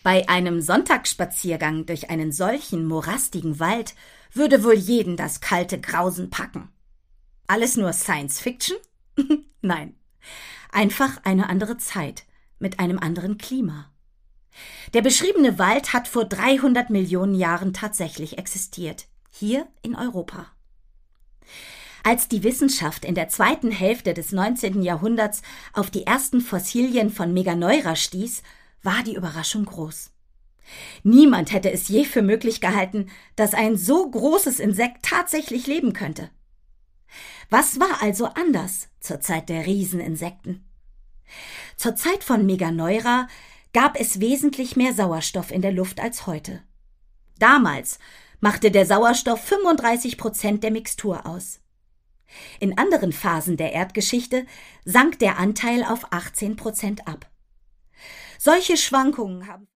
Bei einem Sonntagsspaziergang durch einen solchen morastigen Wald würde wohl jeden das kalte Grausen packen. Alles nur Science Fiction? Nein, einfach eine andere Zeit mit einem anderen Klima. Der beschriebene Wald hat vor 300 Millionen Jahren tatsächlich existiert, hier in Europa. Als die Wissenschaft in der zweiten Hälfte des 19. Jahrhunderts auf die ersten Fossilien von Meganoira stieß, war die Überraschung groß. Niemand hätte es je für möglich gehalten, dass ein so großes Insekt tatsächlich leben könnte. Was war also anders zur Zeit der Rieseninsekten? Zur Zeit von Meganoira gab es wesentlich mehr Sauerstoff in der Luft als heute. Damals machte der Sauerstoff 35% der Mixtur aus. In anderen Phasen der Erdgeschichte sank der Anteil auf 18% ab. Solche Schwankungen haben